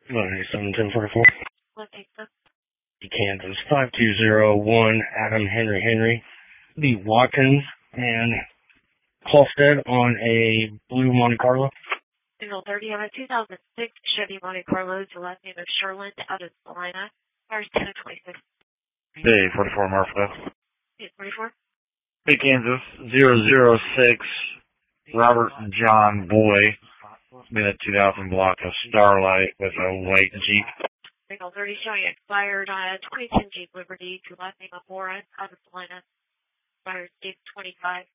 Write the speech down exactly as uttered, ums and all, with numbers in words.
ninety-seven ten forty-four. What takes us? Kansas five two zero one Adam Henry Henry. The Watkins and Halstead on a blue Monte Carlo. Signal thirty on a two thousand six Chevy Monte Carlo to last name of Sherland out of Salina. Cars ten and twenty-six. Bay forty-four Marfa. eight forty-four. Bay Kansas zero zero six Robert John Boy. Been a two thousand block of Starlight with a white Jeep. Signal thirty showing expired on a twenty ten Jeep Liberty to last name of Warren out of Salina. Expired date twenty-five.